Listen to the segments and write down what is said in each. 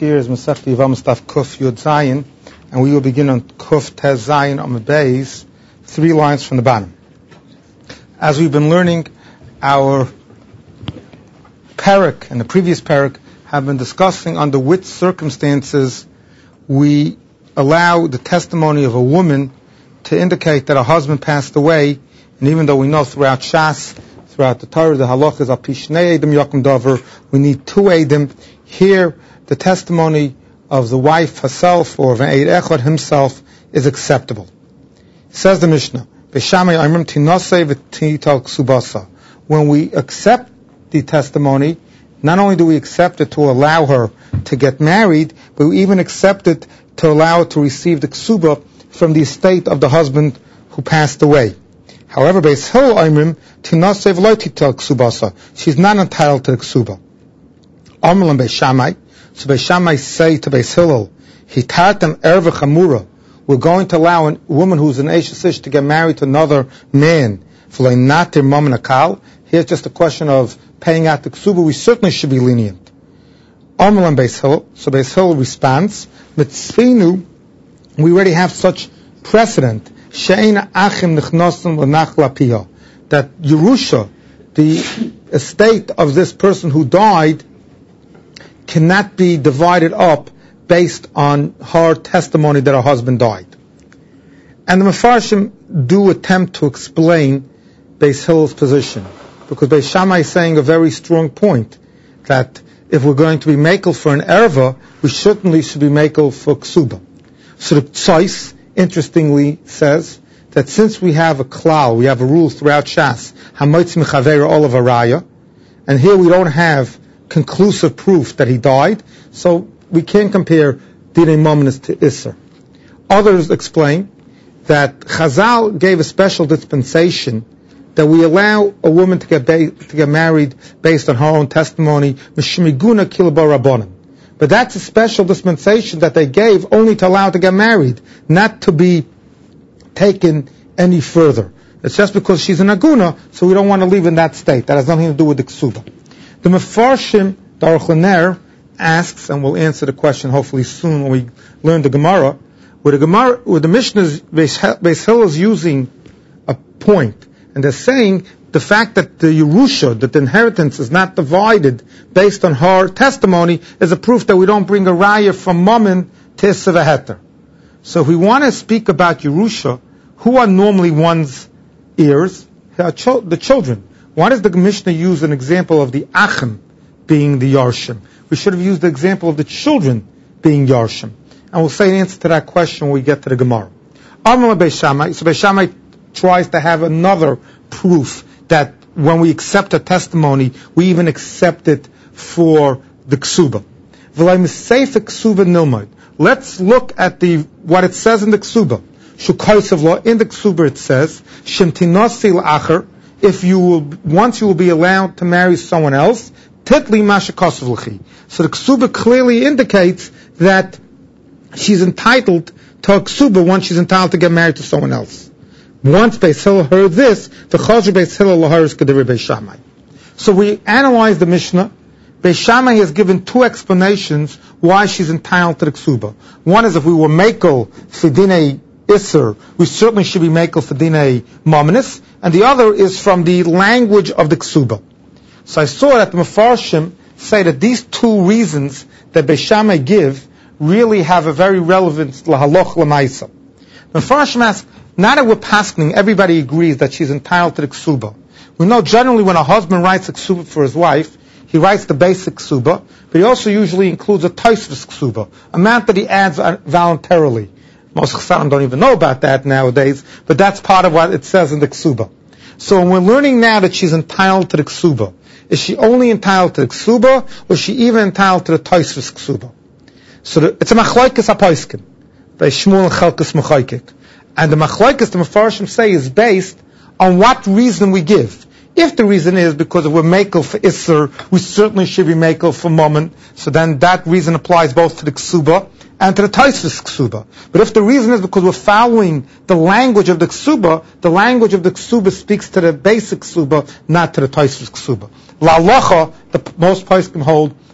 Shir is Masechta Yevamos Daf Kuf Yud Zayin, and we will begin on Kuf Tez Zayin on the Beis, 3 lines from the bottom. As we've been learning, our parak and the previous parak have been discussing under which circumstances we allow the testimony of a woman to indicate that her husband passed away, and even though we know throughout Shas, throughout the Torah, the halach is api shnei edim yakum davar, we need 2 edim. Here, the testimony of the wife herself or of an eid echad himself is acceptable. Says the Mishnah, when we accept the testimony, not only do we accept it to allow her to get married, but we even accept it to allow her to receive the ksuba from the estate of the husband who passed away. However, Beis Hillel Oimrim tinasev lo titel ksubasa. She's not entitled to the ksuba. Amrlam Beis Shammai. So Beis Shammai say to Beis Hillel, hitartem erva chamura. We're going to allow a woman who's an Eishes Ish to get married to another man. V'lo natir mamen akal. Here's just a question of paying out the ksuba. We certainly should be lenient. Amrlam Beis Hillel. So Beis Hillel responds, mitzvinu. We already have such precedent. She'ena achim nichnosim l'nach lapiyah. That Yerusha, the estate of this person who died, cannot be divided up based on her testimony that her husband died. And the Mefarshim do attempt to explain Beis Hillel's position, because Beis Shammai is saying a very strong point, that if we're going to be makel for an erva, we certainly should be makel for ksuba. So the Tzais, interestingly, says that since we have a klal, we have a rule throughout Shas, hamoitz mechaver olav araya, and here we don't have conclusive proof that he died, so we can't compare dinei mominus to Isser. Others explain that Chazal gave a special dispensation that we allow a woman to get married based on her own testimony, mishmiguna kilba rabbanim. But that's a special dispensation that they gave only to allow her to get married, not to be taken any further. It's just because she's an aguna, so we don't want to leave in that state. That has nothing to do with the ksuba. The Mefarshim, the Aruch LaNer, asks, and we'll answer the question hopefully soon when we learn the Gemara, where the Mishnah's Beis Hillel is using a point, and they're saying the fact that the Yerusha, that the inheritance is not divided based on her testimony, is a proof that we don't bring a raya from Mammon to Isser v'Heter. So if we want to speak about Yerusha, who are normally one's ears? The children. Why does the Mishnah use an example of the Achim being the Yarshim? We should have used the example of the children being Yarshim. And we'll say an answer to that question when we get to the Gemara. Amar Beis Shammai. So Beis Shammai tries to have another proof that when we accept a testimony, we even accept it for the ksuba. Let's look at what it says in the ksuba. In the ksuba it says, once you will be allowed to marry someone else, titli mashakosov l'chi. So the ksuba clearly indicates that she's entitled to a ksuba once she's entitled to get married to someone else. Once Beis Hillel heard this, the Chazar Beis Hillel laharis kedivri Beis Shammai. So we analyze the Mishnah. Beis Shammai has given 2 explanations why she's entitled to the ksuba. One is if we were makel for dinei Isser, we certainly should be makel for dinei mominus, and the other is from the language of the ksuba. So I saw that the Mefarshim say that these 2 reasons that Beis Shammai give really have a very relevance lahaloch l'maisa. The Mefarshim ask, now that we're paskening, everybody agrees that she's entitled to the ksuba. We know generally when a husband writes a ksuba for his wife, he writes the basic ksuba, but he also usually includes a taisvus ksuba, amount that he adds voluntarily. Most chasadim don't even know about that nowadays, but that's part of what it says in the ksuba. So when we're learning now that she's entitled to the ksuba, is she only entitled to the ksuba, or is she even entitled to the taisvus ksuba? So it's a machlokes hapoiskim, by Shmuel and Chelkas Mechaykik. And the machlokes the Mefarshim say is based on what reason we give. If the reason is because we're makel for Isser, we certainly should be makel for Mammon, so then that reason applies both to the ksuba and to the taisvus ksuba. But if the reason is because we're following the language of the ksuba, the language of the ksuba speaks to the basic ksuba, not to the taisvus ksuba. La halacha, the most poskim hold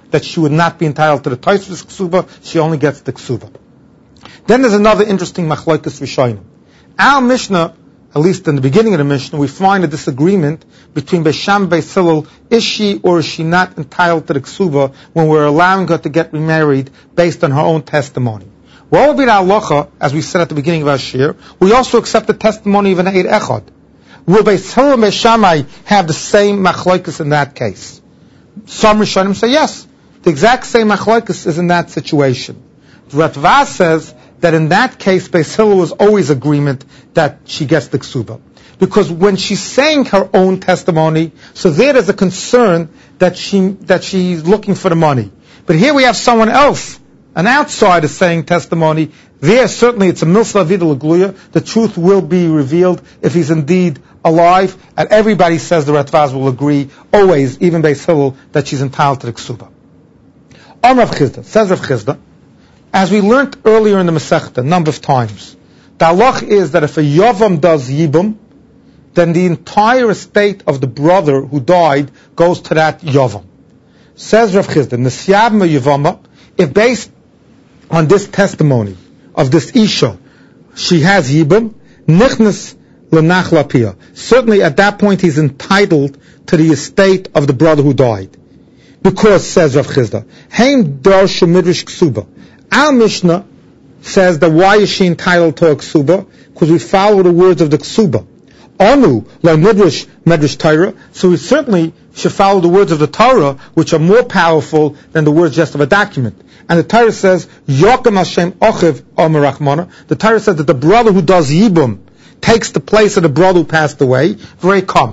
that she would not be entitled to the Tosfos Ksuba, she only gets the Ksuba. Then there's another interesting Machlokes Rishonim. Our Mishnah, at least in the beginning of the Mishnah, we find a disagreement between Beis Shammai and Beis Hillel. Is she or is she not entitled to the Ksuba when we're allowing her to get remarried based on her own testimony? What would be the halacha, as we said at the beginning of our shir? We also accept the testimony of an Eid Echad. Will Beis Hillel and Beis Shammai have the same machlokes in that case? Some Rishonim say yes. The exact same machlokes is in that situation. Ratva says that in that case, Beis Hillel was always agreement that she gets the ksuba. Because when she's saying her own testimony, so there's a concern that she's looking for the money. But here we have someone else, an outsider, saying testimony. There, certainly, it's a milsa vida l'gluya. The truth will be revealed if he's indeed alive. And everybody says the Ratvaz will agree, always, even Beis Hillel, that she's entitled to the ksuba. Rav Chisda, says Rav Chisda, as we learned earlier in the Masechta, a number of times, the halach is that if a yavam does yibum, then the entire estate of the brother who died goes to that yavam. Says Rav Chisda, Nesyab yavama, if based on this testimony of this isha, she has yibum, nichnas l'nachla pia. Certainly at that point he's entitled to the estate of the brother who died. Because, says Rav Chisda, Haim darshu midrash ksuba. Our Mishnah says that why is she entitled to a ksuba? Because we follow the words of the ksuba. Anu la midrash medrash Torah. So we certainly should follow the words of the Torah, which are more powerful than the words just of a document. And the Torah says, Yokem Hashem ochiv omer rachmana. The Torah says that the brother who does yibum takes the place of the brother who passed away. Very calm.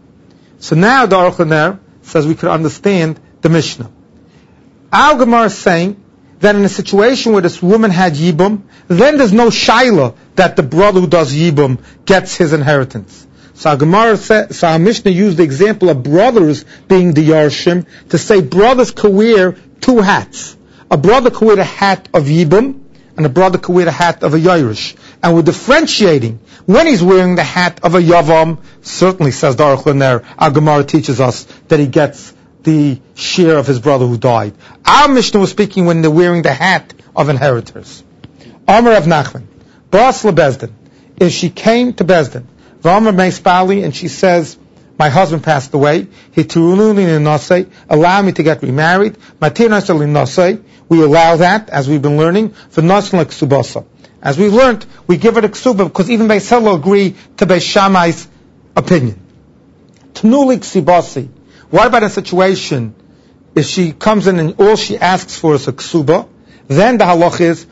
So now the Aruch LaNer says we could understand the Mishnah. Our Gemara is saying that in a situation where this woman had yibum, then there's no shaila that the brother who does yibum gets his inheritance. So our Gemara says, so our Mishnah used the example of brothers being the yarshim to say brothers could wear two hats. A brother could wear a hat of yibum, and a brother could wear a hat of a yirish. And we're differentiating. When he's wearing the hat of a yavam, certainly, says the Aruch LaNer, our Gemara teaches us that he gets the share of his brother who died. Our Mishnah was speaking when they're wearing the hat of inheritors. Amar Rav Nachman, Bas LeBezdin, if she came to Bezdin, V'amar Meis Bali, and she says, my husband passed away, allow me to get remarried, we allow that, as we've been learning, for Nasl Ksubasa. As we've learned, we give it a ksuba, because even Beis Hillel agree to Beis Shammai's opinion. Tnuli Ksibasi. What about a situation if she comes in and all she asks for is a ksuba? Then the halach is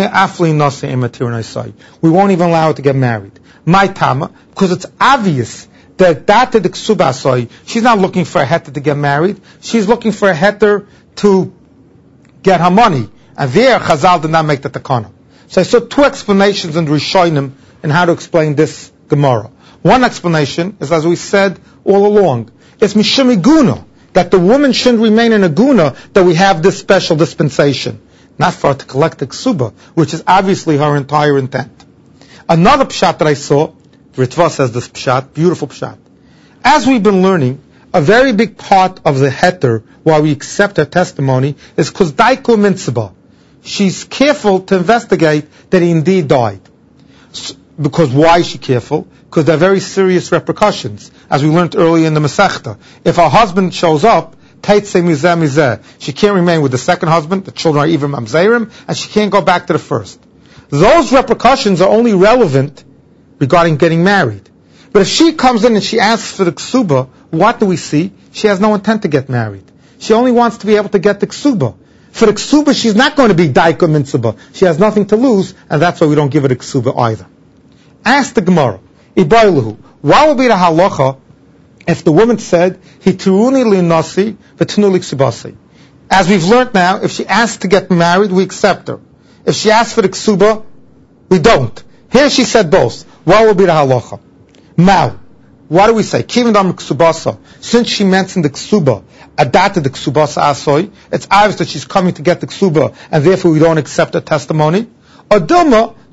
we won't even allow her to get married. My tama, because it's obvious that the ksuba, she's not looking for a heter to get married. She's looking for a heter to get her money. And there, Chazal did not make the takana. So I saw two explanations in Rishonim in how to explain this Gemara. One explanation is, as we said all along, it's mishum iguna, that the woman shouldn't remain in a guna, that we have this special dispensation. Not for her to collect the ksuba, which is obviously her entire intent. Another pshat that I saw, Ritva says this pshat, beautiful pshat. As we've been learning, a very big part of the heter, why we accept her testimony, is because daiku mitzvah. She's careful to investigate that he indeed died. Because why is she careful? Because there are very serious repercussions, as we learned earlier in the Masechta. If her husband shows up, she can't remain with the second husband, the children are even mamzerim, and she can't go back to the first. Those repercussions are only relevant regarding getting married. But if she comes in and she asks for the ksuba, what do we see? She has no intent to get married. She only wants to be able to get the ksuba. For the ksuba, she's not going to be daika mitzvah. She has nothing to lose, and that's why we don't give her the ksuba either. Ask the Gemara, Ibayluhu, what would be the halacha if the woman said, Hituruni li nasi, v'tunu li ksubasi? As we've learned now, if she asks to get married, we accept her. If she asks for the ksuba, we don't. Here she said both. What would be the halacha? Now, what do we say? Kivindam ksubasa. Since she mentioned the ksuba, adata the ksubasa asoy, it's obvious that she's coming to get the ksuba, and therefore we don't accept her testimony. Aduma,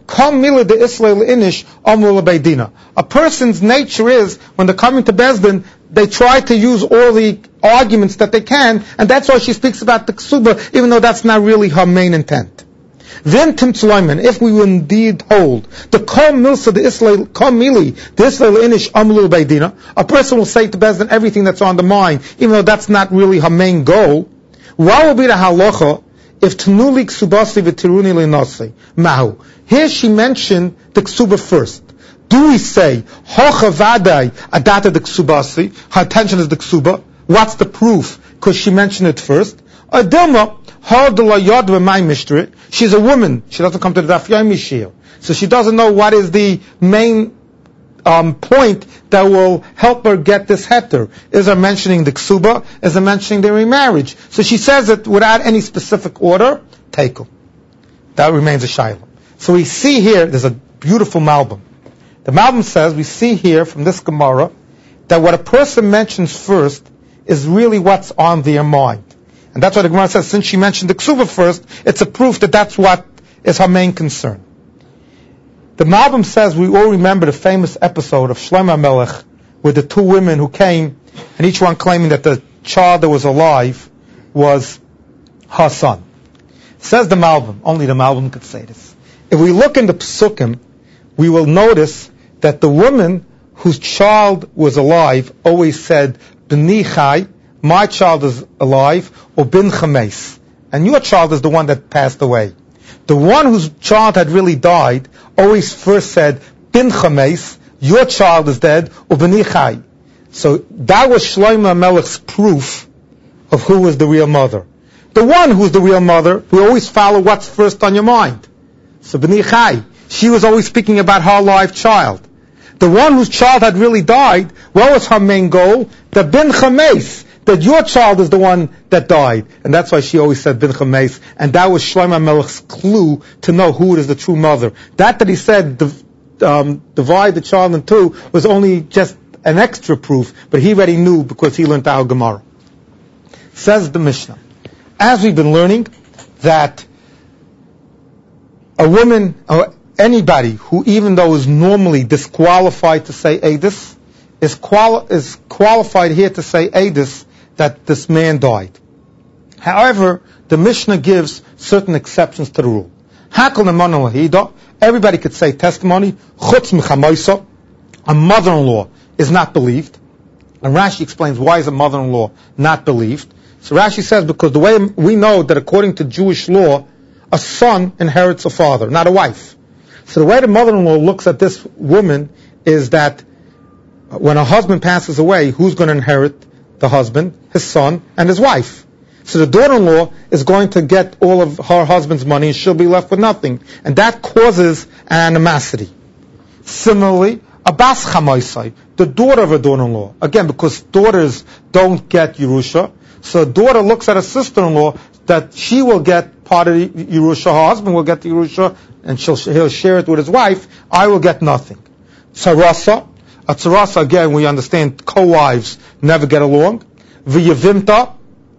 A person's nature is, when they're coming to Bezdin, they try to use all the arguments that they can, and that's why she speaks about the ksuba, even though that's not really her main intent. Then Tim Tzloiman, if we will indeed hold the kol milsa the Israel kol mili the Israel inish amlu beidina, a person will say to Bezdin everything that's on the mind, even though that's not really her main goal. What will be the halacha if Tanuli Ksubasi v'Tiruni Linasi? Mahu. Here she mentioned the Ksuba first. Do we say, Hocha Vadai Adata the Ksubasi, her attention is the Ksuba? What's the proof? Because she mentioned it first. Adilma, Ha'dalayad v'may mishtrit. She's a woman. She doesn't come to the Daf Yomi Shir. So she doesn't know what is the main point that will help her get this heter. Is her mentioning the ksuba? Is her mentioning the remarriage? So she says it without any specific order. Teiku. That remains a shayla. So we see here, there's a beautiful Malbim. The Malbim says, we see here from this Gemara, that what a person mentions first is really what's on their mind. And that's why the Gemara says, since she mentioned the ksuba first, it's a proof that that's what is her main concern. The Malbim says we all remember the famous episode of Shlomo Melech with the two women who came, and each one claiming that the child that was alive was her son. Says the Malbim, only the Malbim could say this. If we look in the Psukim, we will notice that the woman whose child was alive always said, B'ni Chai, my child is alive, or Bin Chameis, and your child is the one that passed away. The one whose child had really died always first said, Bin Chameis, your child is dead, or B'ni Chai. So that was Shlomo Melech's proof of who was the real mother. The one who's the real mother, we always follow what's first on your mind. So B'ni Chai, she was always speaking about her live child. The one whose child had really died, what was her main goal? The Bin Chameis, that your child is the one that died. And that's why she always said Bin Chameis. And that was Shlomo Melech's clue to know who is the true mother. That he said, divide the child in two, was only just an extra proof, but he already knew because he learned our Gemara. Says the Mishnah, as we've been learning, that a woman, or anybody who even though is normally disqualified to say Eidus, is qualified here to say Eidus that this man died. However, the Mishnah gives certain exceptions to the rule. Hakol nemana lahida, everybody could say testimony, chutz mechamoisa, a mother-in-law is not believed. And Rashi explains why is a mother-in-law not believed. So Rashi says because the way we know that according to Jewish law, a son inherits a father, not a wife. So the way the mother-in-law looks at this woman is that when her husband passes away, who's going to inherit the husband? His son and his wife. So the daughter-in-law is going to get all of her husband's money and she'll be left with nothing. And that causes an animosity. Similarly, a bas chamoisai, the daughter of a daughter-in-law. Again, because daughters don't get Yerusha, so a daughter looks at a sister-in-law that she will get part of the Yerusha, her husband will get the Yerusha, and he'll share it with his wife. I will get nothing. Tzarasa, a tzarasa, again, we understand co-wives never get along. V'yavimta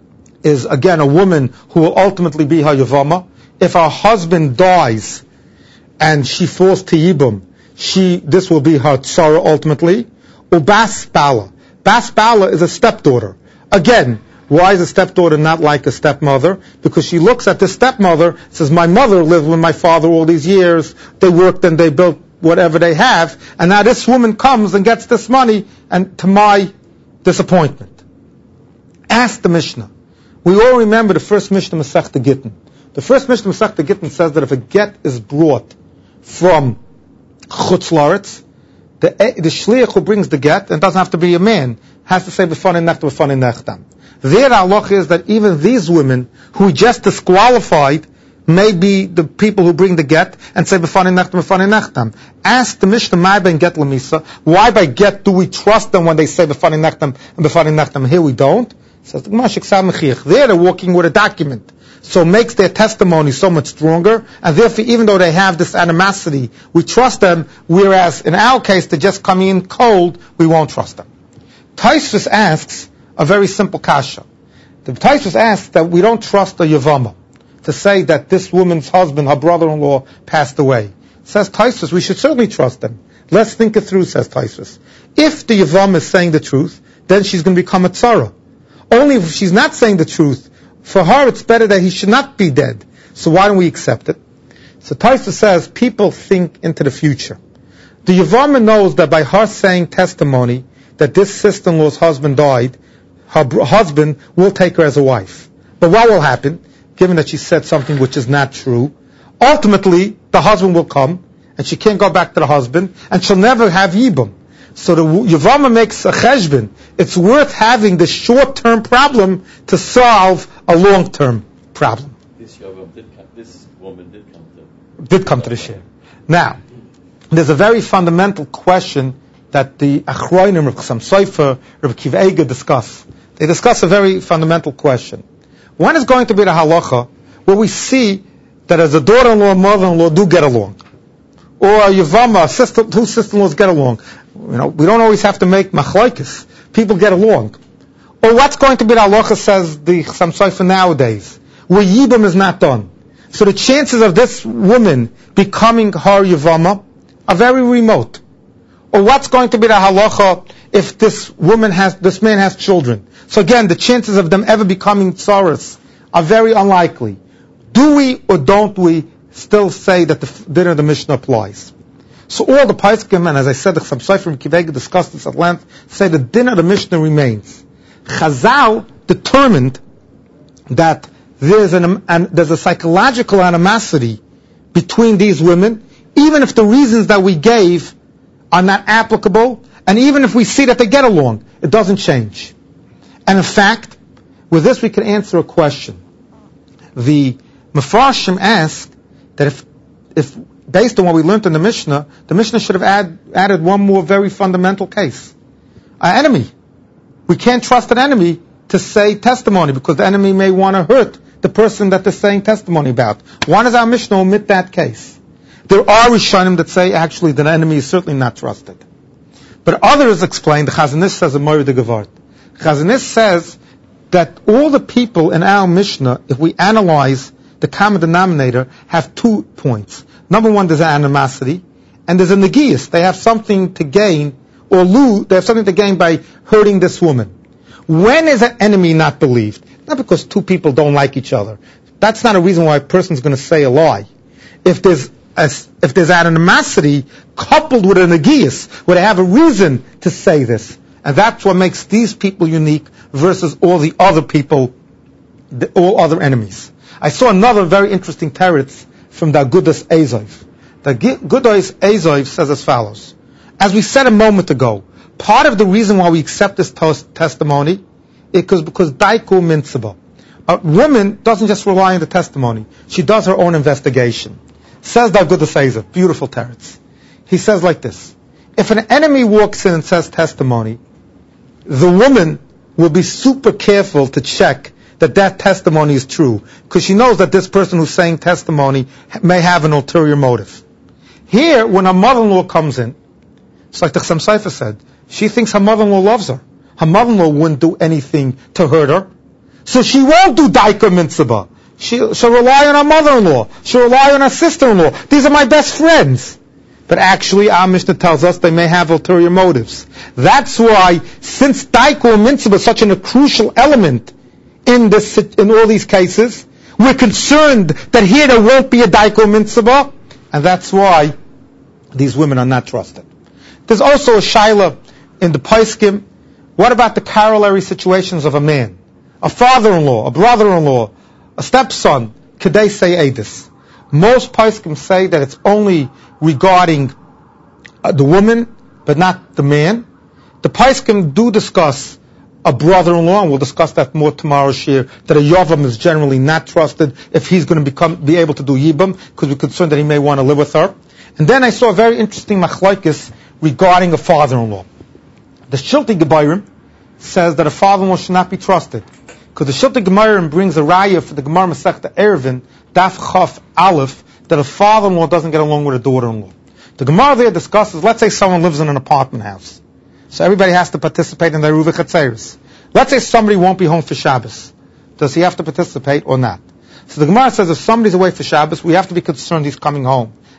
is, again, a woman who will ultimately be her yavama. If her husband dies and she falls to yibum, this will be her tzara ultimately. Ubas bala. Bas bala is a stepdaughter. Again, why is a stepdaughter not like a stepmother? Because she looks at the stepmother, says, my mother lived with my father all these years, they worked and they built whatever they have, and now this woman comes and gets this money, and to my disappointment. Ask the Mishnah. We all remember the first Mishnah Masechta Gittin. The first Mishnah Masechta Gittin says that if a get is brought from Chutz Laretz, the shliach who brings the get, and it doesn't have to be a man, has to say b'fanei nechtam b'fanei nechtam. Their halach is that even these women who just disqualified may be the people who bring the get and say b'fanei nechtam b'fanei nechtam. Ask the Mishnah, my ben get lamisa, why by get do we trust them when they say b'fanei nechtam and b'fanei nechtam? Here we don't. Says the Gemara Sheksam Mechiach. There they're walking with a document, so it makes their testimony so much stronger. And therefore, even though they have this animosity, we trust them. Whereas in our case, they're just coming in cold, we won't trust them. Taisvus asks a very simple kasha. The Taisvus asks that we don't trust a yavama to say that this woman's husband, her brother-in-law, passed away. Says Tosfos, we should certainly trust them. Let's think it through, says Tosfos. If the Yavam is saying the truth, then she's going to become a tzara. Only if she's not saying the truth, for her it's better that he should not be dead. So why don't we accept it? So Tosfos says, people think into the future. The Yavam knows that by her saying testimony that this sister-in-law's husband died, her husband will take her as a wife. But what will happen, given that she said something which is not true? Ultimately, the husband will come, and she can't go back to the husband, and she'll never have Yibum. So the Yavama makes a cheshbon. It's worth having the short-term problem to solve a long-term problem. This woman did come to the share. Now, there's a very fundamental question that the Achronim, Rav Chassam Sofer, Rav Akiva Eiger discuss. They discuss a very fundamental question. When is going to be the halacha where we see that as a daughter-in-law and mother-in-law do get along? Or a Yavama, two sister-in-laws get along. We don't always have to make machlokes. People get along. Or what's going to be the halacha, says the Chassam Sofer nowadays, where Yibum is not done. So the chances of this woman becoming her Yavama are very remote. Or what's going to be the halacha if this man has children? So again, the chances of them ever becoming tzaras are very unlikely. Do we or don't we still say that the din of the Mishnah applies? So all the Paiskim, and as I said, the Chassam Sofer and Akiva Eiger discussed this at length, say the din of the Mishnah remains. Chazal determined that there's a psychological animosity between these women, even if the reasons that we gave are not applicable, and even if we see that they get along, it doesn't change. And in fact, with this we can answer a question. The Mefarshim asked that if based on what we learned in the Mishnah should have added one more very fundamental case. An enemy. We can't trust an enemy to say testimony because the enemy may want to hurt the person that they're saying testimony about. Why does our Mishnah omit that case? There are Rishonim that say actually the enemy is certainly not trusted. But others explain, the Chazon Ish says a Moed Gevart. Chazon Ish says that all the people in our Mishnah, if we analyze the common denominator, have 2 points. Number one, there's an animosity, and there's a negius. They have something to gain, or lose, they have something to gain by hurting this woman. When is an enemy not believed? Not because two people don't like each other. That's not a reason why a person's going to say a lie. If there's animosity coupled with a negius, where they have a reason to say this. And that's what makes these people unique versus all the other people, all other enemies. I saw another very interesting teretz from the Agudas Ezov. The Agudas Ezov says as follows. As we said a moment ago, part of the reason why we accept this testimony is because Daiku Mitzvah. A woman doesn't just rely on the testimony. She does her own investigation. Says the Agudas Ezov, beautiful teretz. He says like this. If an enemy walks in and says testimony, the woman will be super careful to check that testimony is true, because she knows that this person who's saying testimony may have an ulterior motive. Here, when her mother-in-law comes in, it's like the Chassam Sofer said, she thinks her mother-in-law loves her. Her mother-in-law wouldn't do anything to hurt her, so she won't do daika mitzvah. She'll rely on her mother-in-law. She'll rely on her sister-in-law. These are my best friends. But actually, our Mishnah tells us they may have ulterior motives. That's why, since daika mitzvah is such a crucial element in all these cases, we're concerned that here there won't be a daiko mitzvah, and that's why these women are not trusted. There's also a shaila in the Paiskim. What about the corollary situations of a man, a father-in-law, a brother-in-law, a stepson? Could they say edus? Most Paiskim say that it's only regarding the woman, but not the man. The Paiskim do discuss a brother-in-law, and we'll discuss that more tomorrow, Shir, that a Yavam is generally not trusted if he's going to be able to do Yibam, because we're concerned that he may want to live with her. And then I saw a very interesting machlokes regarding a father-in-law. The Shiltei Gebayrim says that a father-in-law should not be trusted, because the Shiltei Gebayrim brings a raya for the Gemara Masechta Eruvin, Daf Chaf Aleph, that a father-in-law doesn't get along with a daughter-in-law. The Gemara there discusses, let's say someone lives in an apartment house. So everybody has to participate in the Eruv Chatzeris. Let's say somebody won't be home for Shabbos. Does he have to participate or not? So the Gemara says if somebody's away for Shabbos, we have to be concerned he's coming home.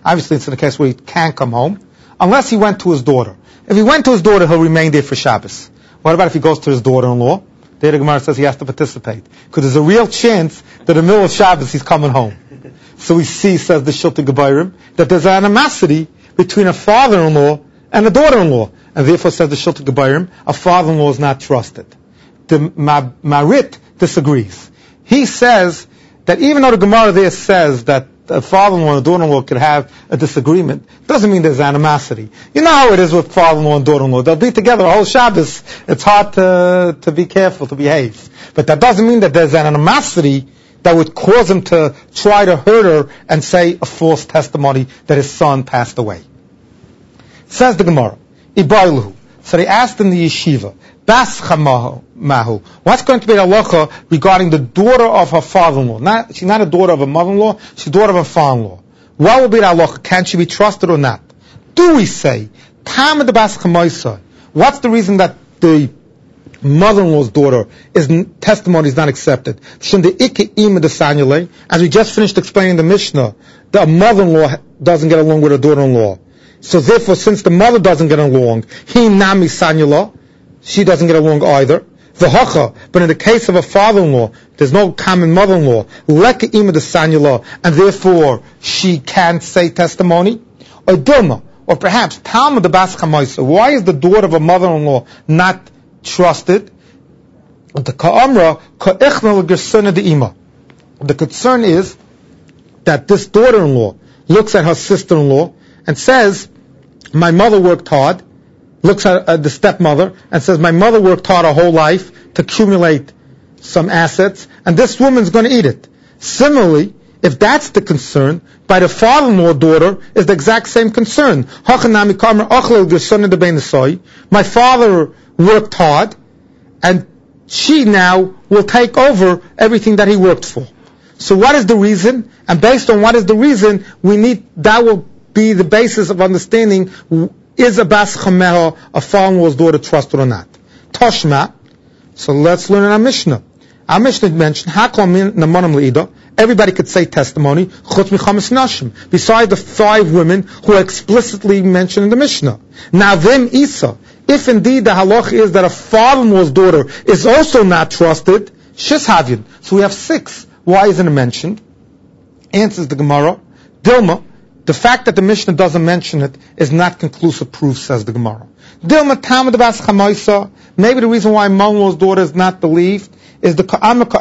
Obviously, it's in a case where he can't come home, unless he went to his daughter. If he went to his daughter, he'll remain there for Shabbos. What about if he goes to his daughter-in-law? There the Gemara says he has to participate. Because there's a real chance that in the middle of Shabbos he's coming home. So we see, says the Shiltei Gebarim, that there's an animosity between a father-in-law and a daughter-in-law. And therefore, says the Shiltei Gebarim, a father-in-law is not trusted. The Marit disagrees. He says that even though the Gemara there says that a father-in-law and a daughter-in-law could have a disagreement, doesn't mean there's animosity. You know how it is with father-in-law and daughter-in-law. They'll be together a whole Shabbos. It's hard to be careful, to behave. But that doesn't mean that there's an animosity that would cause him to try to hurt her and say a false testimony that his son passed away. Says the Gemara, Ibrailuhu. So they asked in the yeshiva, Bas Chamahu. What's going to be the halacha regarding the daughter of her father-in-law? She's not a daughter of a mother-in-law, she's a daughter of a father-in-law. What will be the halacha? Can she be trusted or not? Do we say, Tam the Bas Chamaisa? What's the reason that the mother-in-law's daughter testimony is not accepted? As we just finished explaining the Mishnah, the mother-in-law doesn't get along with her daughter-in-law. So therefore, since the mother doesn't get along, he nami sanyala, she doesn't get along either. V'hacha, but in the case of a father-in-law, there's no common mother-in-law. Leka ima de sanyala, and therefore she can't say testimony. Or dilma, or perhaps Talmud the Bas Chamaisa. Why is the daughter of a mother-in-law not trusted? The concern is that this daughter-in-law looks at her sister-in-law and says, my mother worked hard, looks at the stepmother and says, my mother worked hard her whole life to accumulate some assets, and this woman's going to eat it. Similarly, if that's the concern, by the father-in-law daughter is the exact same concern. My father worked hard, and she now will take over everything that he worked for. So what is the reason? And based on what is the reason, that will be the basis of understanding, is a Bas Chameha, a father-in-law's daughter, trusted or not? Toshma. So let's learn in our Mishnah. Our Mishnah mentioned, everybody could say testimony, besides the 5 women who are explicitly mentioned in the Mishnah. Now them Isa, if indeed the halach is that a father-in-law's daughter is also not trusted, Shishavyin. So we have 6. Why isn't it mentioned? Answers the Gemara, Dilma, the fact that the Mishnah doesn't mention it is not conclusive proof, says the Gemara. Dilma Tamad Bas Chamaisa, maybe the reason why mother-in-law's daughter is not believed is the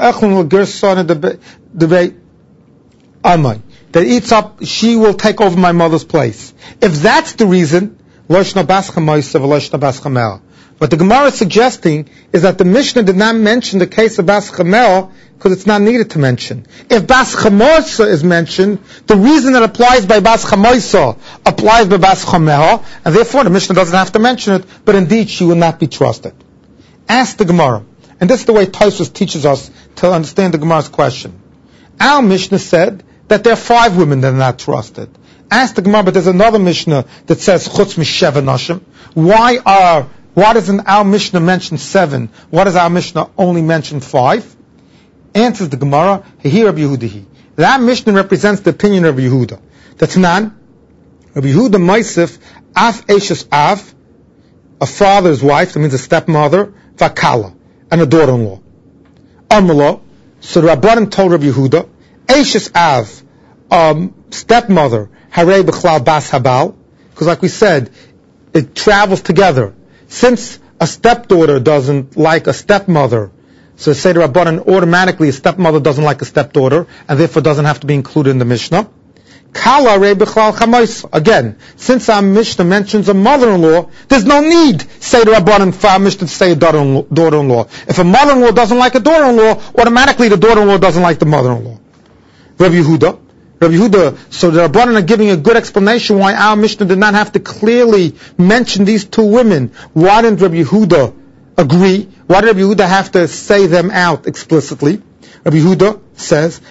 that eats up, she will take over my mother's place. If that's the reason, Loshna Bas Chamaisa v'Loshna Bas Chamel. What the Gemara is suggesting is that the Mishnah did not mention the case of Bas Chamel because it's not needed to mention. If Bas Chamoisa is mentioned, the reason that applies by Bas Chamoisa applies by Bas Chameha, and therefore the Mishnah doesn't have to mention it, but indeed she will not be trusted. Ask the Gemara, and this is the way Tosfos teaches us to understand the Gemara's question. Our Mishnah said that there are 5 women that are not trusted. Ask the Gemara, but there's another Mishnah that says Chutz Misheva Nashim. Why doesn't our Mishnah mention 7? Why does our Mishnah only mention 5? Answers the Gemara, Hehi Rabbi Yehuda. That Mishnah represents the opinion of Rabbi Yehuda. The Tanan, Rabbi Yehuda Maisif, Af Eishes Av, a father's wife, that means a stepmother, Vakala, and a daughter-in-law. Amalo, so Rabbanan told Rabbi Yehuda, Eishes Av, stepmother, Harei B'chlal Bas Habal, because like we said, it travels together. Since a stepdaughter doesn't like a stepmother, so say the Rabbanan automatically a stepmother doesn't like a stepdaughter, and therefore doesn't have to be included in the Mishnah. Kala rei b'chlal chamais. Again, since our Mishnah mentions a mother-in-law, there's no need, say the Rabbanan, for our Mishnah to say a daughter-in-law. If a mother-in-law doesn't like a daughter-in-law, automatically the daughter-in-law doesn't like the mother-in-law. Rabbi Yehuda, so the Rabbanan are giving a good explanation why our Mishnah did not have to clearly mention these 2 women. Why didn't Rabbi Yehuda agree? Why did Rabbi Yehuda have to say them out explicitly? Rabbi Yehuda says,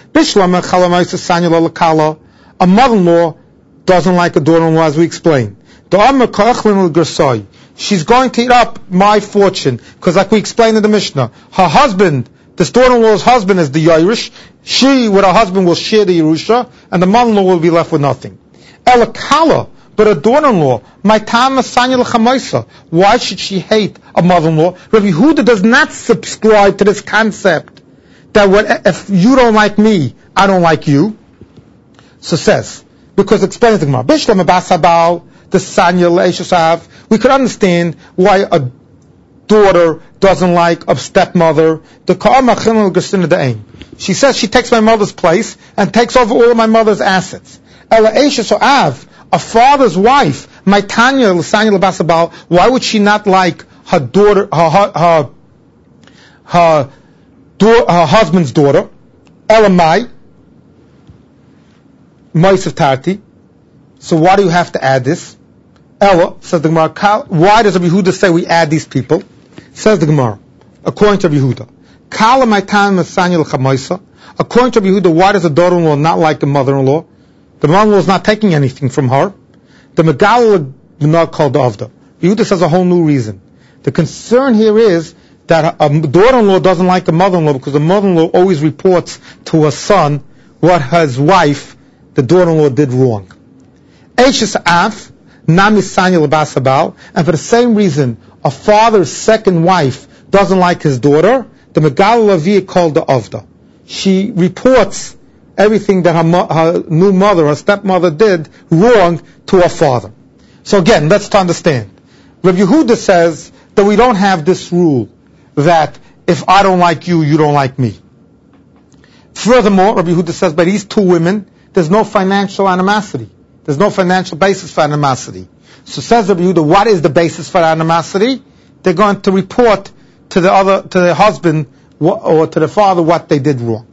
a mother-in-law doesn't like a daughter-in-law, as we explained. She's going to eat up my fortune, because like we explained in the Mishnah, her husband, this daughter-in-law's husband is the Yairish, she with her husband will share the Yerusha, and the mother-in-law will be left with nothing. Elakala, but a daughter-in-law, my tama sanya l'chamoisa. Why should she hate a mother-in-law? Rabbi Yehuda does not subscribe to this concept that if you don't like me, I don't like you. So says, because explains the Gemara. Bishlam abasabal, the sanya le'eshasav. We could understand why a daughter doesn't like a stepmother. She says she takes my mother's place and takes over all of my mother's assets. A father's wife, my Tanya Lasanya Labasabal, why would she not like her daughter, her husband's daughter? Elamai, Moisav Tarti. So why do you have to add this? Ella, says the Gemara, why does Rabbi Yehuda say we add these people? Says the Gemara, according to Rabbi Yehuda, Kala my time Lasanya L'chamoisa. According to Rabbi Yehuda, why does a daughter-in-law not like the mother-in-law? The mother-in-law is not taking anything from her. The Megal not called the Avda. Yehuda says a whole new reason. The concern here is that a daughter-in-law doesn't like the mother-in-law because the mother-in-law always reports to her son what his wife, the daughter-in-law, did wrong. Eishes Af, Nami Sanya L'basabal, and for the same reason, a father's second wife doesn't like his daughter, the Megal Lavi called the Avda. She reports everything that her new mother, her stepmother, did wrong to her father. So again, let's understand. Rabbi Yehuda says that we don't have this rule that if I don't like you, you don't like me. Furthermore, Rabbi Yehuda says by these two women, there's no financial animosity. There's no financial basis for animosity. So says Rabbi Yehuda, what is the basis for animosity? They're going to report to the husband or to the father what they did wrong.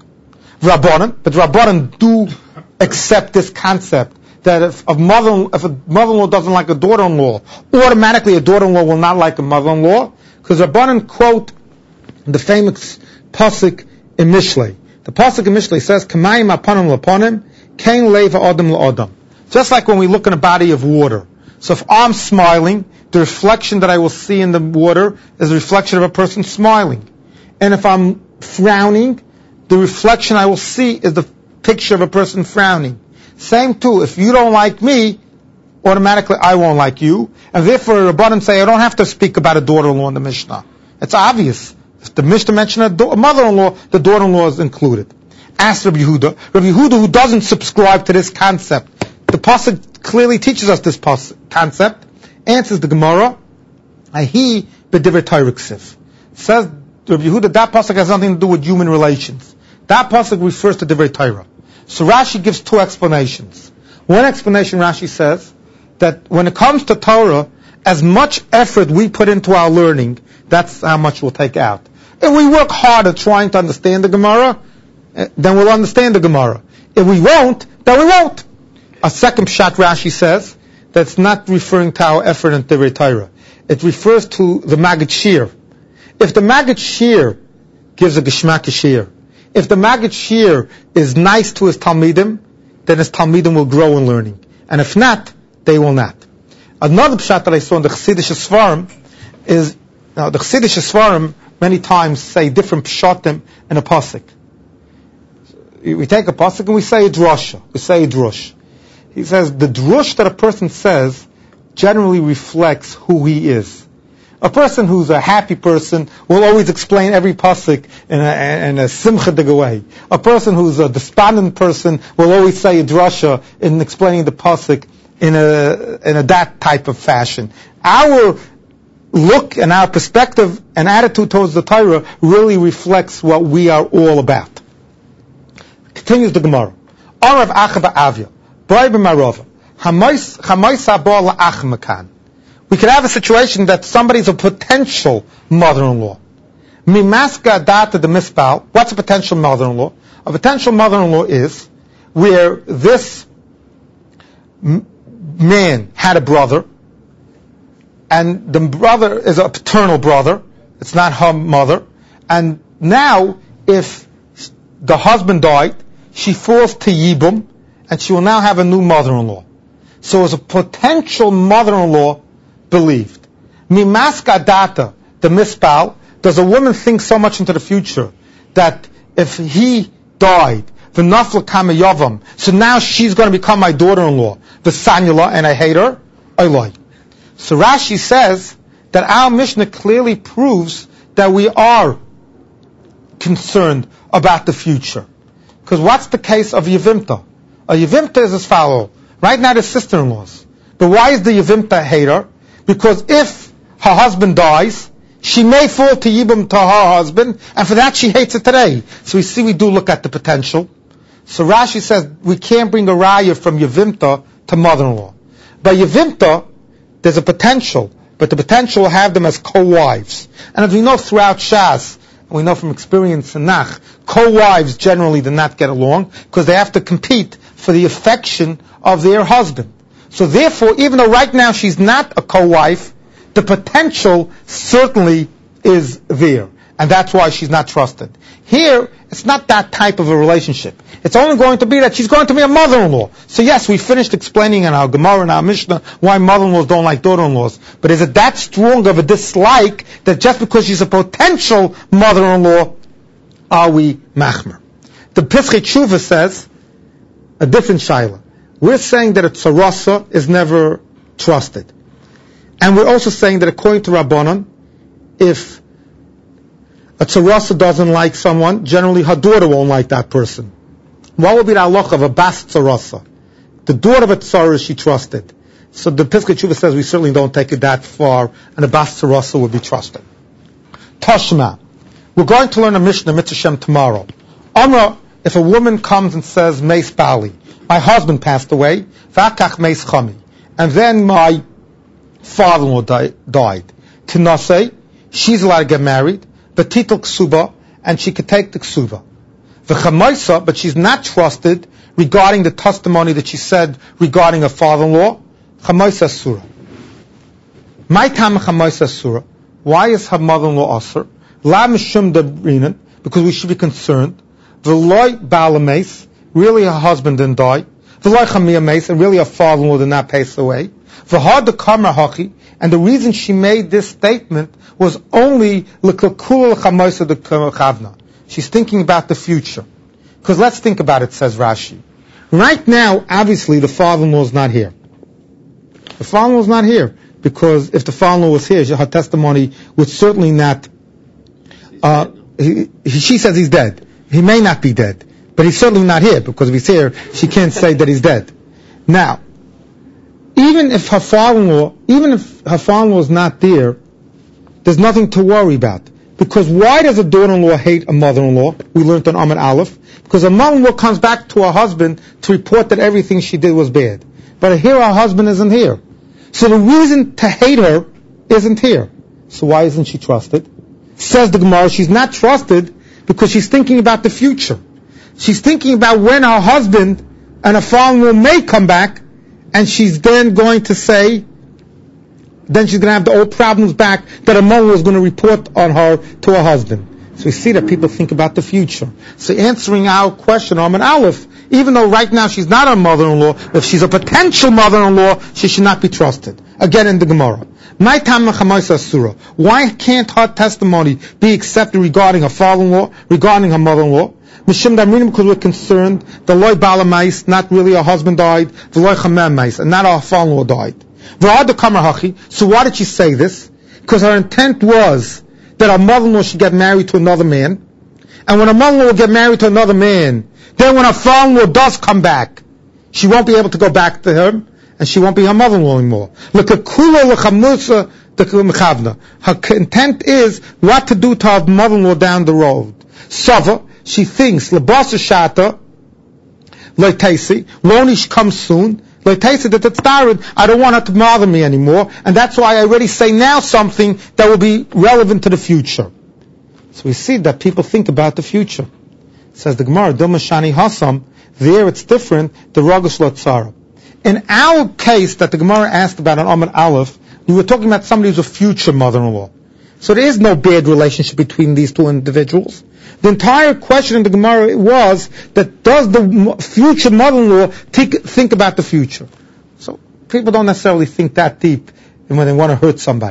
But Rabbanan do accept this concept that if a mother-in-law doesn't like a daughter-in-law, automatically a daughter-in-law will not like a mother-in-law, because Rabbanan quote the famous pasuk in Mishlei. The pasuk in Mishlei says, "Kamayim aponim laponim, kain leva adam laadam." Just like when we look in a body of water. So if I'm smiling, the reflection that I will see in the water is a reflection of a person smiling. And if I'm frowning, the reflection I will see is the picture of a person frowning. Same too, if you don't like me, automatically I won't like you. And therefore, Rabbanan say, I don't have to speak about a daughter-in-law in the Mishnah. It's obvious. If the Mishnah mentioned a mother-in-law, the daughter-in-law is included. Ask Rabbi Yehuda. Rabbi Yehuda, who doesn't subscribe to this concept, the pasuk clearly teaches us this concept, answers the Gemara, Ahi b'divrei Torah ksiv. Says Rabbi Yehuda, that pasuk has nothing to do with human relations. That pasuk refers to Divrei Torah. So Rashi gives two explanations. One explanation, Rashi says, that when it comes to Torah, as much effort we put into our learning, that's how much we'll take out. If we work hard at trying to understand the Gemara, then we'll understand the Gemara. If we won't, then we won't. A second pshat, Rashi says, that's not referring to our effort in Divrei Torah. It refers to the Maggid Shir. If the Maggid Shir gives a Geshmak Shir, if the Maggid Shir is nice to his Talmidim, then his Talmidim will grow in learning. And if not, they will not. Another pshat that I saw in the Chassidish Svarim is, now the Chassidish Svarim many times say different pshatim in a pasuk. We take a pasuk and we say a drasha. We say a drush. He says the drush that a person says generally reflects who he is. A person who's a happy person will always explain every pasuk in a simchadig way. A person who's a despondent person will always say a drasha in explaining the pasuk in a that type of fashion. Our look and our perspective and attitude towards the Torah really reflects what we are all about. Continues the Gemara. Arav Achava Avya, Bray b'Marova, Hamais Abol Achmakan. We could have a situation that somebody's a potential mother-in-law. Mimaska data the mispal. What's a potential mother-in-law? A potential mother-in-law is where this man had a brother, and the brother is a paternal brother. It's not her mother. And now, if the husband died, she falls to Yibum, and she will now have a new mother-in-law. So as a potential mother-in-law believed. Mimaska data, the mispal, does a woman think so much into the future that if he died, V'nafla kama yavam. So now she's going to become my daughter-in-law. V'sanyula, and I hate her. Eloi. So Rashi says that our Mishnah clearly proves that we are concerned about the future. Because what's the case of Yevimta? A Yevimta is as follows. Right now, they're sister-in-laws. But why is the Yevimta hate her? Because if her husband dies, she may fall to Yibum to her husband, and for that she hates it today. So we do look at the potential. So Rashi says we can't bring a raya from Yevimta to mother-in-law. By Yevimta, there's a potential, but the potential will have them as co-wives. And as we know throughout Shas, and we know from experience in Nach, co-wives generally do not get along because they have to compete for the affection of their husband. So therefore, even though right now she's not a co-wife, the potential certainly is there. And that's why she's not trusted. Here, it's not that type of a relationship. It's only going to be that she's going to be a mother-in-law. So yes, we finished explaining in our Gemara and our Mishnah why mother-in-laws don't like daughter-in-laws. But is it that strong of a dislike that just because she's a potential mother-in-law, are we machmer? The Pischei Tshuva says a different shaila. We're saying that a tzarasa is never trusted. And we're also saying that according to Rabbanan, if a tzarasa doesn't like someone, generally her daughter won't like that person. What would be the halacha of a bas tzarasa? The daughter of a tzara she trusted. So the Pischei Tshuva says we certainly don't take it that far, and a bas tzarasa would be trusted. Tashma. We're going to learn a Mishnah, Mitzvah Shem, tomorrow. Amra, if a woman comes and says, Meis Bali, my husband passed away, V'akach Meis Chami, and then my father-in-law died. Tinasei, she's allowed to get married, but titel ksuba, and she could take the ksuba. V'chamaisa, but she's not trusted regarding the testimony that she said regarding her father-in-law. Chamaisa surah. My tam chamaisa surah. Why is her mother-in-law asur? La mishum dabrinan, because we should be concerned. V'loy balameis, really her husband didn't die. V'loy chamiyameis, and really her father-in-law did not pass away. V'had the kamar hachi, and the reason she made this statement was only l'kakul chamaisa de chavna. She's thinking about the future. Because let's think about it, says Rashi. Right now, obviously, the father-in-law is not here. The father-in-law is not here, because if the father-in-law was here, her testimony would certainly not... she says he's dead. He may not be dead, but he's certainly not here, because if he's here, she can't say that he's dead. Now, even if her father-in-law is not there, there's nothing to worry about. Because why does a daughter-in-law hate a mother-in-law? We learned on Amud Aleph. Because a mother-in-law comes back to her husband to report that everything she did was bad. But here her husband isn't here. So the reason to hate her isn't here. So why isn't she trusted? Says the Gemara, she's not trusted because she's thinking about the future. She's thinking about when her husband and her father-in-law may come back, and she's then going to say, then she's going to have the old problems back that her mother was going to report on her to her husband. So we see that people think about the future. So answering our question, Amud Aleph, even though right now she's not a mother-in-law, if she's a potential mother-in-law, she should not be trusted. Again in the Gemara. Why can't her testimony be accepted regarding her father-in-law, regarding her mother-in-law? Because we're concerned, the loy balamais, not really her husband died, the loy chamemais, and not her father-in-law died. So why did she say this? Because her intent was that her mother-in-law should get married to another man, and when her mother-in-law will get married to another man, then when her father-in-law does come back, she won't be able to go back to him, and she won't be her mother-in-law anymore. Her intent is what to do to her mother-in-law down the road. Sava, she thinks, Labasa Shata, Leitaisi, Lonish comes soon, Leitaisi that it's tired, I don't want her to bother me anymore, and that's why I already say now something that will be relevant to the future. So we see that people think about the future. Says the Gemara, Dilmashani Hasam, there it's different, the Ragush Lotzara. In our case that the Gemara asked about on Amud Aleph, we were talking about somebody who's a future mother-in-law. So there is no bad relationship between these two individuals. The entire question in the Gemara was that does the future mother-in-law think about the future? So people don't necessarily think that deep when they want to hurt somebody.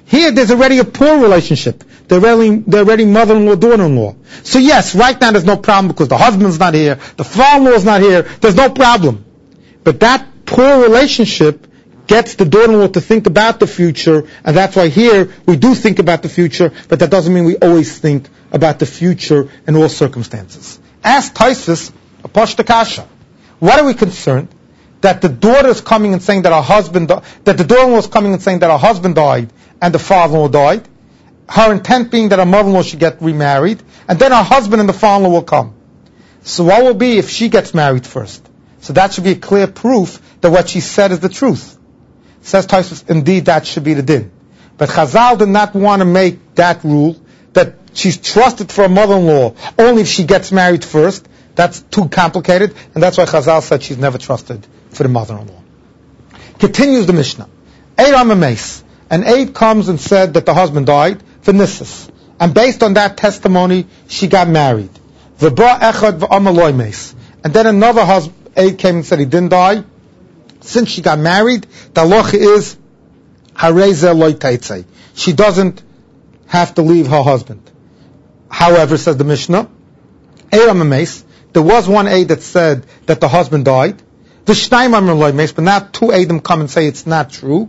Here, there's already a poor relationship. They're already mother-in-law, daughter-in-law. So yes, right now there's no problem because the husband's not here, the father-in-law's not here, there's no problem. But that poor relationship gets the daughter-in-law to think about the future, and that's why here we do think about the future, but that doesn't mean we always think about the future in all circumstances. Ask Taisus, a Pashta Kasha, what are we concerned? That the daughter is coming and saying that that the daughter-in-law is coming and saying that her husband died and the father-in-law died. Her intent being that her mother-in-law should get remarried, and then her husband and the father-in-law will come. So what will be if she gets married first? So that should be a clear proof that what she said is the truth. Says Taisus, indeed that should be the din. But Chazal did not want to make that rule, that she's trusted for her mother-in-law only if she gets married first. That's too complicated, and that's why Chazal said she's never trusted for the mother-in-law. Continues the Mishnah. Eid Amameis. An aid comes and said that the husband died, V'nissus. And based on that testimony, she got married. V'ba echad v'amaloi meis. And then another aid came and said he didn't die. Since she got married, the halacha is hareze loy teitzei. She doesn't have to leave her husband. However, says the Mishnah, Eid Amameis, there was one aid that said that the husband died. V'shnayim amar loy meis, but now two aidim come and say it's not true.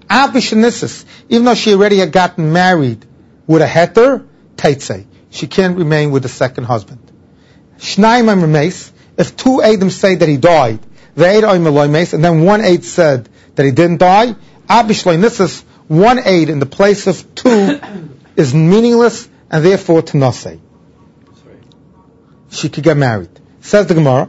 Even though she already had gotten married with a heter, teitzei, she can't remain with the second husband. Shnayim amar meis, if two aidim say that he died, and then one aid said that he didn't die, one aid in the place of two is meaningless and therefore tanasei. She could get married. Says the Gemara,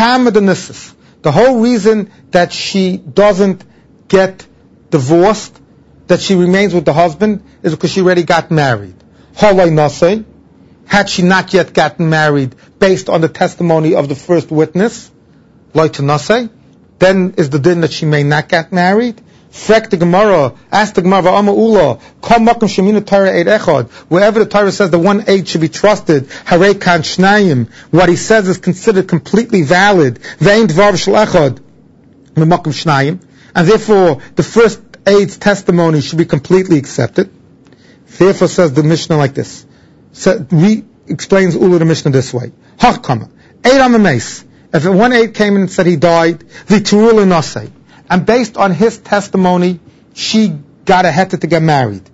the whole reason that she doesn't get divorced, that she remains with the husband, is because she already got married. Had she not yet gotten married based on the testimony of the first witness, then is the din that she may not get married. Ask the Gemara, wherever the Torah says that one aid should be trusted, what he says is considered completely valid, and therefore the first aid's testimony should be completely accepted. Therefore says the Mishnah like this. Explains Ula the Mishnah this way. If one aid came in and said he died, and based on his testimony, she got a heter to get married.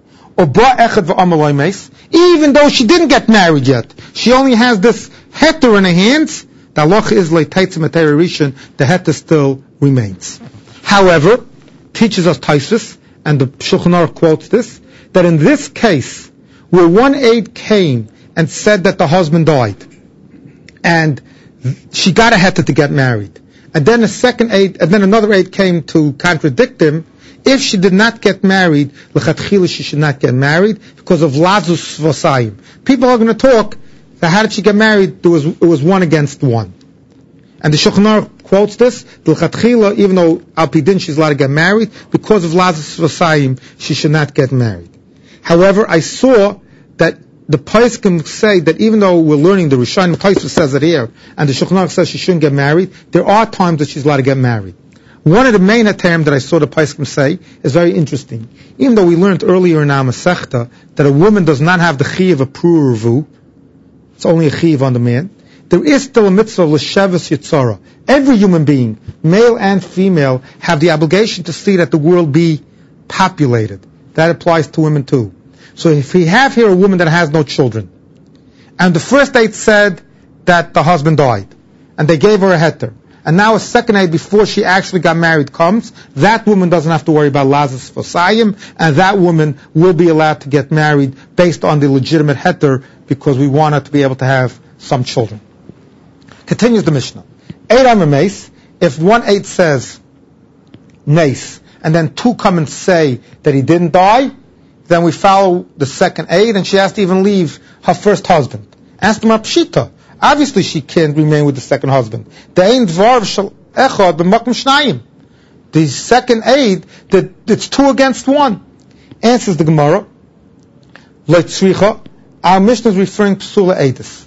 Even though she didn't get married yet, she only has this heter in her hands, the halacha is the heter still remains. However, teaches us Taisus, and the Shulchan Aruch quotes this, that in this case, where one aid came and said that the husband died, and she got a heter to get married, and then another aid came to contradict him, if she did not get married, l'chatchila she should not get married because of lazus v'sayim. People are going to talk that how did she get married? It was one against one. And the Shulchan Aruch quotes this, l'chatchila, even though al pi din she's allowed to get married, because of lazus v'sayim, she should not get married. However, I saw that the Paiskim say that even though we're learning the Rishonim, Taisus says it here, and the Shulchan Aruch says she shouldn't get married, there are times that she's allowed to get married. One of the main terms that I saw the Paiskim say is very interesting. Even though we learned earlier in our Masechta that a woman does not have the chiyuv of pruruvu, it's only a chiyuv on the man, there is still a mitzvah of l'sheves yitzara. Every human being, male and female, have the obligation to see that the world be populated. That applies to women too. So if we have here a woman that has no children, and the first aid said that the husband died, and they gave her a heter, and now a second aid before she actually got married comes, that woman doesn't have to worry about lazus v'sayim, and that woman will be allowed to get married based on the legitimate heter, because we want her to be able to have some children. Continues the Mishnah. Eid amar meis, if one aid says meis, and then two come and say that he didn't die, then we follow the second aid, and she has to even leave her first husband. Ask them pshita. Obviously she can't remain with the second husband. The second aid, it's two against one. Answers the Gemara. Our Mishnah is referring to Psula Eidus.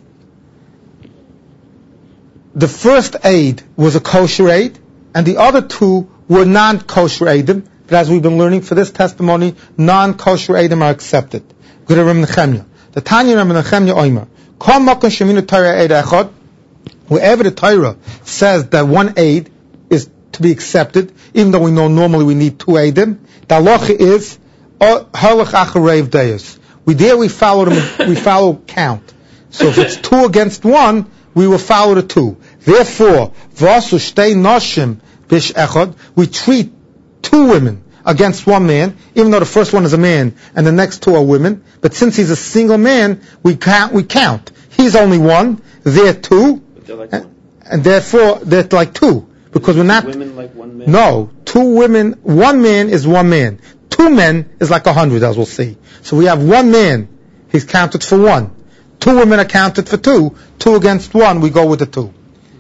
The first aid was a kosher aid, and the other two were non-kosher aidim. But as we've been learning for this testimony, non-kosher Eidim are accepted. Good to Reb Nechemya. The Tanya Reb Nechemya Omer. Kol makom sheminu Torah eid echad. Wherever the Torah says that one aid is to be accepted, even though we know normally we need two aidim, the halacha is halach achareiv deis. We follow count. So if it's two against one, we will follow the two. Therefore, v'asu shtei noshim bish echad, we treat two women against one man, even though the first one is a man and the next two are women. But since he's a single man, we count. He's only one, they're two, But they're like one. and therefore they're like two. Because we're not... Women like one man? No, two women, one man is one man. Two men is like 100, as we'll see. So we have one man, he's counted for one. Two women are counted for two. Two against one, we go with the two.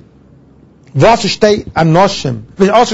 Also shtei noshim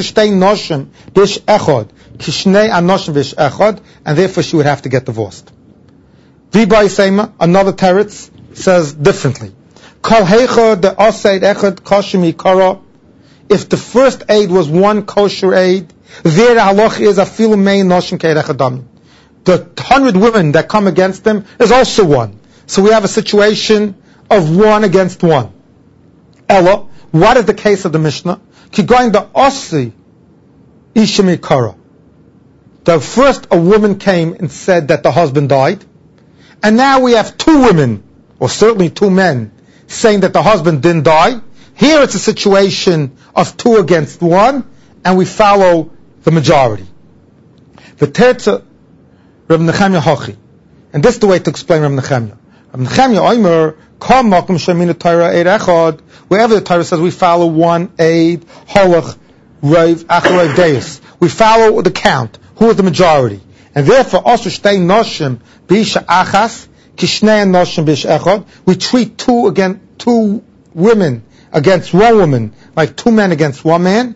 bish echad, kishnei anoshim bish echad, and therefore she would have to get divorced. V'bai Seima, another teretz, says differently. Kol heicha de osaid echad koshim yikara. If the first aid was one kosher aid, there the halach is afilu mei noshim keid echadam. The 100 women that come against them is also one. So we have a situation of one against one. Ella, what is the case of the Mishnah? Ki going the osi ishimi kara. The first a woman came and said that the husband died, and now we have two women, or certainly two men, saying that the husband didn't die. Here it's a situation of two against one, and we follow the majority. V'terza Reb Nechemya Hochi. And this is the way to explain Reb Nechemya. Reb Nechemya Omer, Kol makom sheminu Torah eid echad. Wherever the Torah says we follow one aid, holach, reiv, achareiv deis. We follow the count. Who is the majority? And therefore, also shtei noshim b'isha achas, kishnei noshim b'ish echad. We treat two women against one woman, like two men against one man.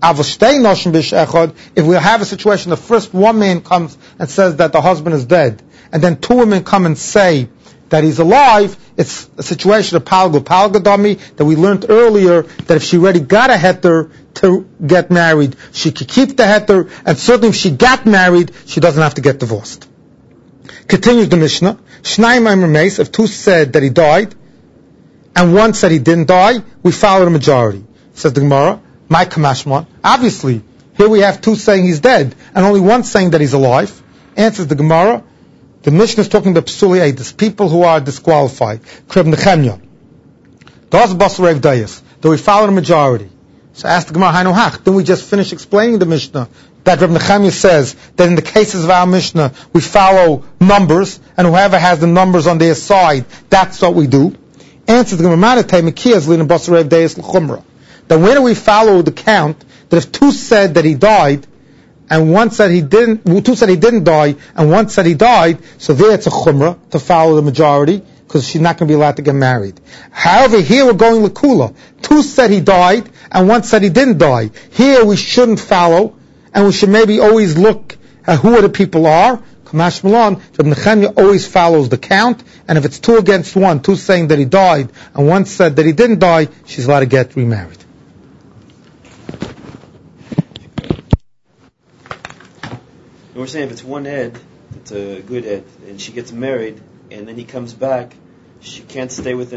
If we have a situation, the first one man comes and says that the husband is dead, and then two women come and say that he's alive, it's a situation of palgadami that we learned earlier, that if she already got a heter to get married, she could keep the heter, and certainly if she got married, she doesn't have to get divorced. Continues the Mishnah, Shnayim Eimer Meis, if two said that he died, and one said he didn't die, we follow the majority. Says the Gemara, my kamashman. Obviously, here we have two saying he's dead, and only one saying that he's alive. Answers the Gemara, the Mishnah is talking about Psuli Eidus, people who are disqualified. Kreb Nechemya. Das Basar Dayas. Do we follow the majority? So ask the Gemara, Hainu Hach. Then we just finish explaining the Mishnah that Reb Nechemya says that in the cases of our Mishnah, we follow numbers, and whoever has the numbers on their side, that's what we do. Answers the Gemara, that when we follow the count, that if two said that he died, and one said he didn't, two said he didn't die, and one said he died, so there it's a chumrah to follow the majority, because she's not going to be allowed to get married. However, here we're going lekula. Two said he died, and one said he didn't die. Here we shouldn't follow, and we should maybe always look at who the people are. Kamash Milan, Reb Nechemya always follows the count, and if it's two against one, two saying that he died, and one said that he didn't die, she's allowed to get remarried. And we're saying if it's one ed, it's a good ed, and she gets married, and then he comes back, she can't stay with him